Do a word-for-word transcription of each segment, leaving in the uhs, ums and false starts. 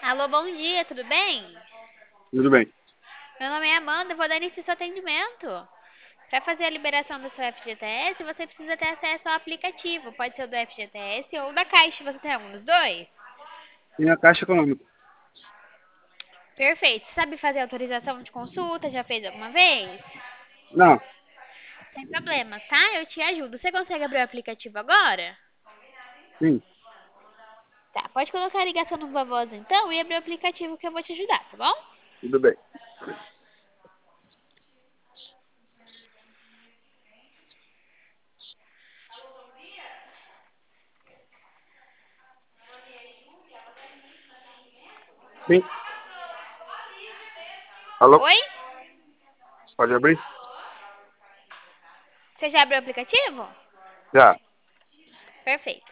Alô, bom dia, tudo bem? Tudo bem. Meu nome é Amanda, eu vou dar início ao seu atendimento. Para fazer a liberação do seu F G T S, você precisa ter acesso ao aplicativo. Pode ser o do F G T S ou da Caixa. Você tem algum dos dois? E a Caixa Econômica? Perfeito. Sabe fazer autorização de consulta? Já fez alguma vez? Não, Sem problemas, tá? Eu te ajudo. Você consegue abrir o aplicativo agora? sim, Tá, pode colocar a ligação no voz então e abrir o aplicativo que eu vou te ajudar, tá bom? tudo bem. Sim. Alô? Oi? Pode abrir? Você já abriu o aplicativo? Já, Perfeito.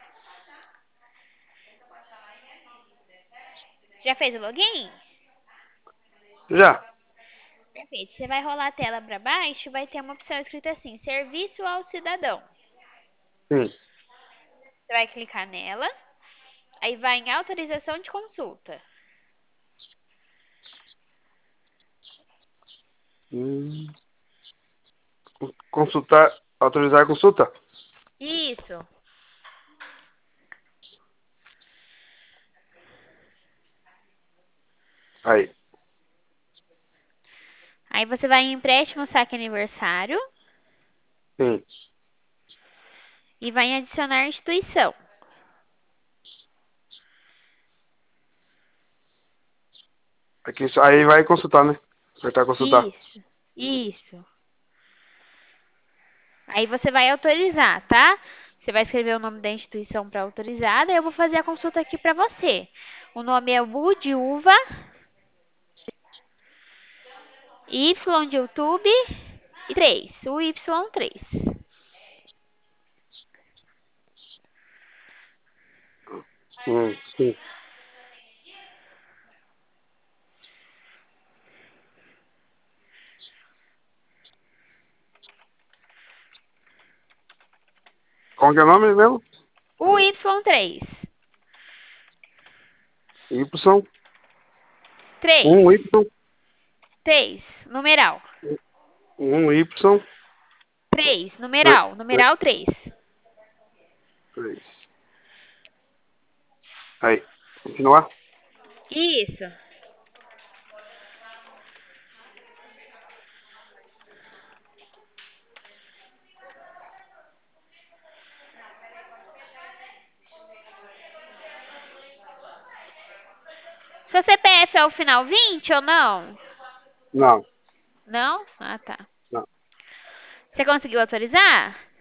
Já fez o login? já, Perfeito. Você vai rolar a tela para baixo, vai ter uma opção escrita assim: Serviço ao cidadão. sim. Você vai clicar nela, aí vai em autorização de consulta. Hum, consultar, autorizar a consulta? Isso. Aí, Aí você vai em empréstimo saque aniversário sim. e vai em adicionar instituição. Aqui, só- aí vai consultar, né? Apertar consultar. Isso. Isso. Aí você vai autorizar, tá? Você vai escrever o nome da instituição para autorizar, daí eu vou fazer a consulta aqui para você. O nome é U de uva, Y de YouTube e três. O Y três. Hum, sim. Qual que é o nome mesmo? O Y três. Y, três. um Y, três. Numeral. um Y, três. dois, Numeral. dois, Numeral três. três. Aí, continuar? Isso. Seu C P F é o final vinte ou não? Não, Não? Ah, tá. não. Você conseguiu autorizar?